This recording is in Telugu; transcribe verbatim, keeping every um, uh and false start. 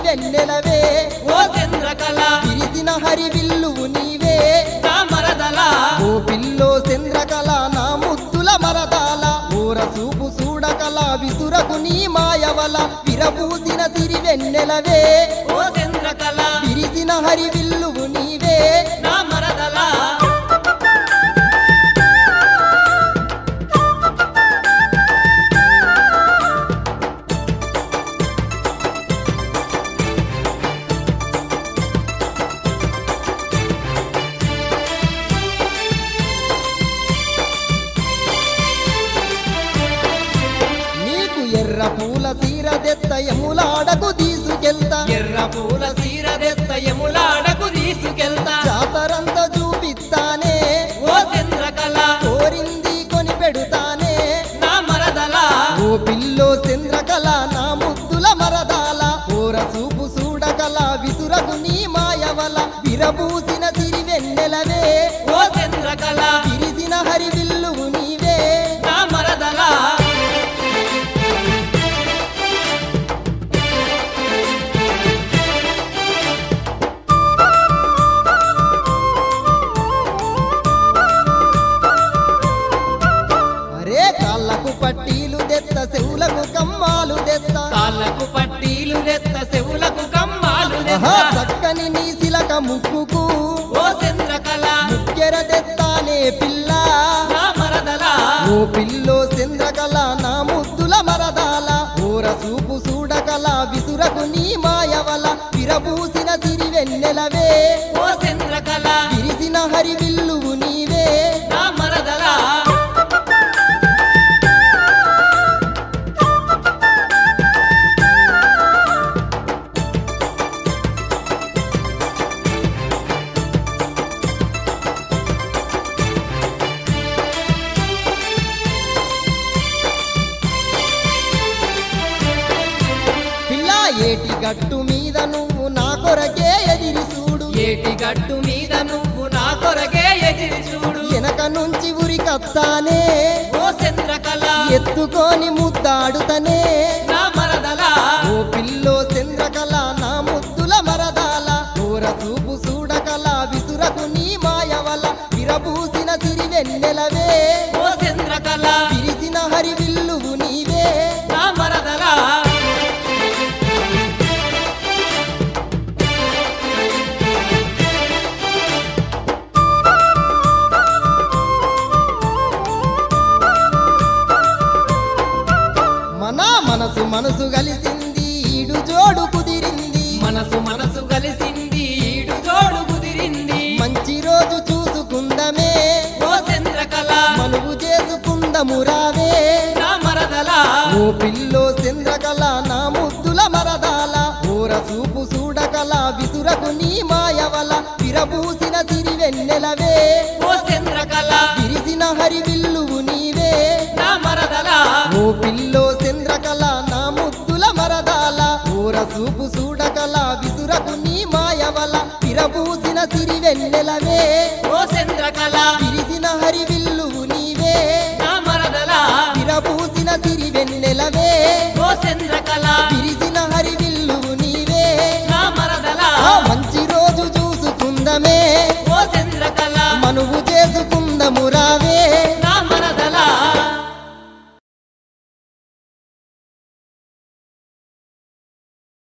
వెన్నెలవే ఓ చంద్రకళ విరిసిన హరివిల్లువు నీవే నా మరదల ఓ పిల్లో చంద్రకళ నా ముద్దుల మరదాల ఊర చూపు చూడకల విసురకు నీ మాయవల విరబూసిన సిరి వెన్నెలవే ఓ చంద్రకళ విరిసిన హరివిల్లువు నీవే నా మరదల ఎర్ర పూల సీరదెత్త యములాడకు తీసుకెళ్తా ఎర్ర పూల సీరదెత్త యములాడకు తీసుకెళ్తా జాతరంత చూపిస్తానే ఓ చంద్రకళ కోరింది కొని పెడుతానే నా మరదల ఓ పిల్లో చంద్రకళ నా ముద్దుల మరదాల ఓర చూపు చూడకల విసురకు నీ మాయవల విరబూసిన సిరి వెన్నెలవే ఓ చంద్రకళ విరిసిన హరివిల్లువు నీవే నా మరదల కాళ్ళకు పట్టీలు దెత్త చెవులకు కమ్మాలు దెత్త కాళ్ళకు పట్టీలు దెత్త చెవులకు కమ్మాలు దెత్త చక్కని నీ శిలక ముక్కుకు ఓ చంద్రకళ ముక్కెర దెత్తానే పిల్ల నా మరదల ఓ పిల్లో చంద్రకళ నా ముద్దుల మరదాల ఊర చూపు చూడకల విసురకు నీ మాయవల విరబూసిన సిరి వెన్నెలవే ఓ చంద్రకళ విరిసిన హరివిల్లువు నీవే నా మరదల ఏటి గట్టు మీద నువ్వు నా కొరకే ఎదిరి చూడు ఏటి గట్టు మీద నువ్వు నా కొరకే ఎదిరి చూడు వెనక నుంచి ఉరికత్తానే ఓ చంద్రకళ ఎత్తుకొని ముద్దాడుతనే నా మరదల ఓ పిల్లో చంద్రకళ నా ముద్దుల మరదాల ఊర చూపు చూడకల విసురకు నీ మాయవల విరబూసిన సిరి వెన్నెలవే ఓ చంద్రకళ విరిసిన హరివిల్లువు నీవే నా మరదల మనసు మనసు కలిసింది ఈడు జోడు కుదిరింది మనసు మనసు కలిసింది ఈడు జోడు కుదిరింది మంచి రోజు చూసుకుందమే ఓ చంద్రకళ మనువు చేసుకుందము రావే నా మరదల ఓ పిల్లో చంద్రకళ నా ముద్దుల మరదాల ఊర చూపు చూడకల విసురకు నీ మాయవల విరబూసిన సిరి వెన్నెలవే ఓ చంద్రకళ విరిసిన హరివిల్లువు నీవే నా మరదల ఓ పిల్లో చంద్రకళ నా ముద్దుల మరదాల ఊర చూపు చూడకల విసురకు నీ మాయవల విరబూసిన సిరి వెన్నెలవే ఓ చంద్రకళ విరిసిన హరివిల్లువు నీవే నా మరదల విరబూసిన సిరి వెన్నెలవే ఓ చంద్రకళ విరిసిన హరివిల్లువు నీవే నా మరదల మంచి రోజు చూసుకుందమే ఓ చంద్రకళ మనువు చేసుకుందము రావే